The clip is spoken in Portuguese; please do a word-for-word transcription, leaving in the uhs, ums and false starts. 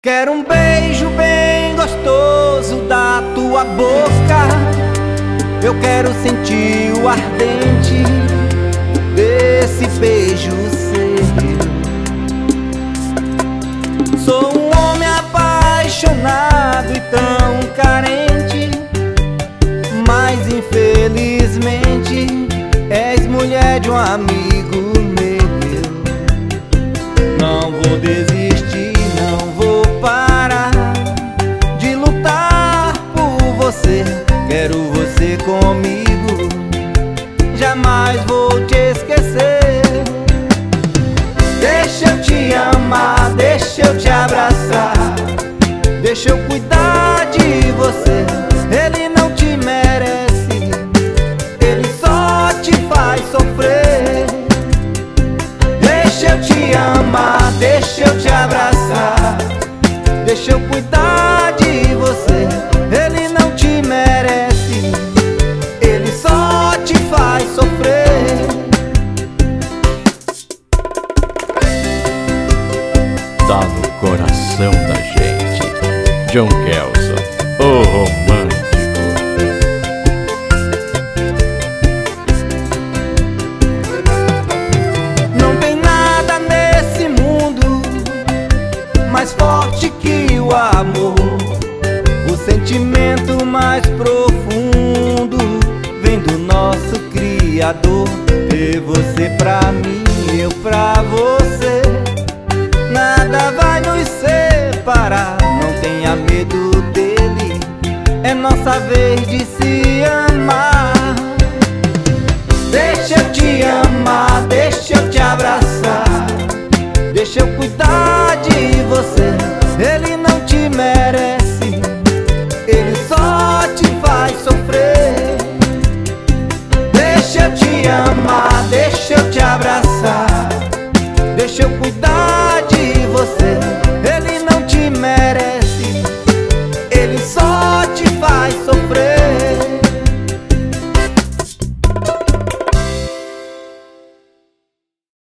Quero um beijo bem gostoso da tua boca. Eu quero sentir o ardente desse beijo seu. Sou um homem apaixonado e tão carente, mas infelizmente és mulher de um amigo meu. Não vou desistir, não vou parar de lutar por você. Quero você comigo, jamais vou te esquecer. Deixa eu te amar, deixa eu te abraçar, deixa eu cuidar de você. Ele não te merece, ele só te faz sofrer. Deixa eu te amar, deixa eu te abraçar, deixa eu cuidar de você. Ele não te merece, ele só te faz sofrer. Tá no coração da gente. John Kelson, o romântico. Não tem nada nesse mundo mais forte que o amor. O sentimento mais profundo vem do nosso Criador. Ter você pra mim, eu pra você, nada vai nos separar. Não tenha medo dele, é nossa vez